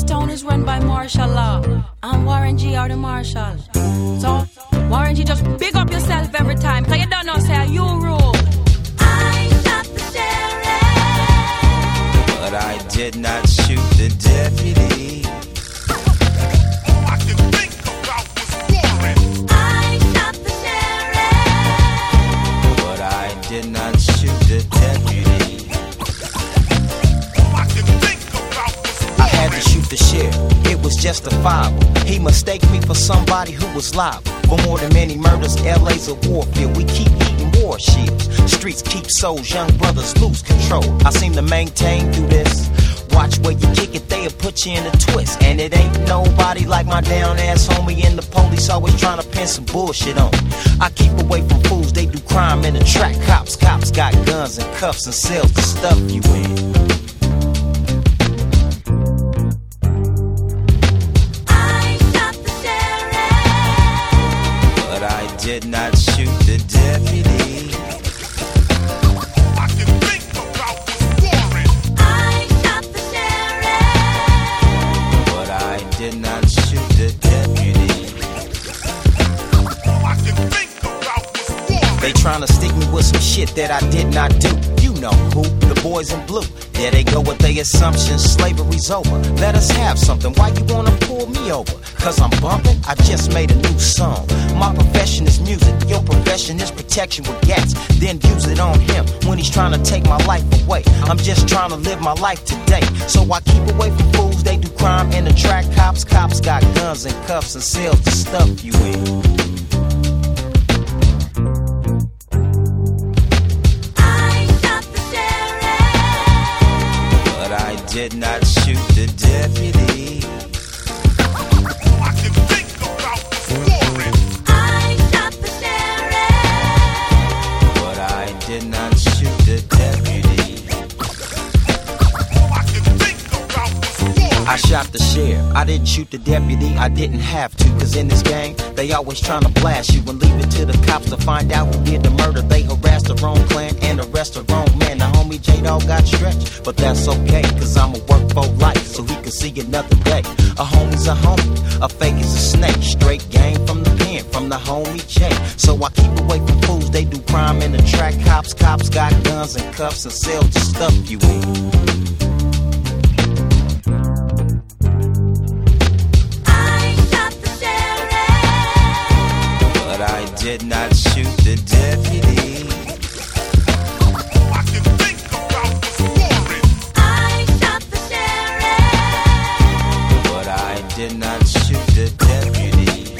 This town is run by martial law. I'm Warren G or the Marshal. So, Warren G, just big up yourself every time, cause you don't know, say, you rule. I shot the sheriff, but I did not shoot the deputy. I can think about was Warren. I shot the sheriff, But I did not shoot the deputy. I can think about was Warren. I had to shoot the sheriff, it was justifiable. He mistaked me for somebody who was liable. For more than many murders, LA's a warfield. We keep eating war shields. Streets keep souls, young brothers lose control. I seem to maintain through this. Watch where you kick it, they'll put you in a twist. And it ain't nobody like my down ass homie. And the police always trying to pin some bullshit on me. I keep away from fools, they do crime in the track. Cops got guns and cuffs and cells to stuff you in. Did not shoot the deputy. I can think about was Warren. I shot the sheriff, But I did not shoot the deputy. I can think about was Warren. They tryna stick me with some shit that I did not do. You know who, the boys in blue. There they go with their assumptions, slavery's over. Let us have something, why you wanna pull me over? Cause I'm bumping, I just made a new song. My profession is music, your profession is protection with gats. Then use it on him when he's trying to take my life away. I'm just trying to live my life today. So I keep away from fools, they do crime in the track. Cops got guns and cuffs and cells to stuff you in. Did not shoot the deputy. I can think about was Warren. I shot the sheriff, But I did not shoot the deputy. I can think about was Warren. I shot the sheriff, I didn't shoot the deputy, I didn't have to. Cause in this game, they always trying to blast you and leave it to the cops to find out who did the murder. They harassed the wrong clan and arrest the wrong man. The homie J-Dog got stretched, but that's okay. Cause I'ma work for life so he can see another day. A homie's a homie, a fake is a snake. Straight game from the pen, from the homie J. So I keep away from fools, they do crime in the track. Cops got guns and cuffs and cells to stuff you in. Did not shoot the deputy. I can think about was Warren. I shot the sheriff, But I did not shoot the deputy.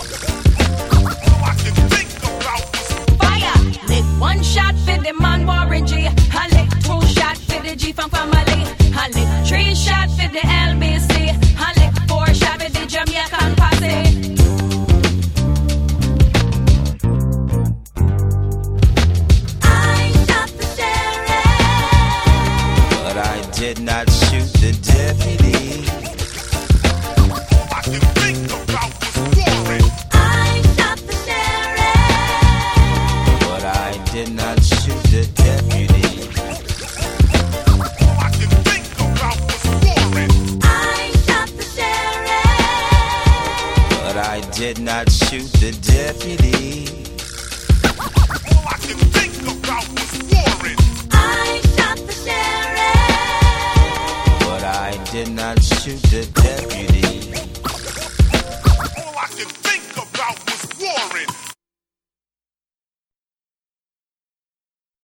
I can think about was Fire! Lick one shot for the man Warren G. I lick two shot for the G from family. I lick three shot for the LBC. I lick four shot for the Jamaican posse. Did not shoot the deputy. I can think about was Warren. I shot the sheriff, But I did not shoot the deputy. I can think about was Warren. I shot the sheriff, But I did not shoot the deputy. I can think about was Warren. I shot the sheriff, But I did not shoot the deputy.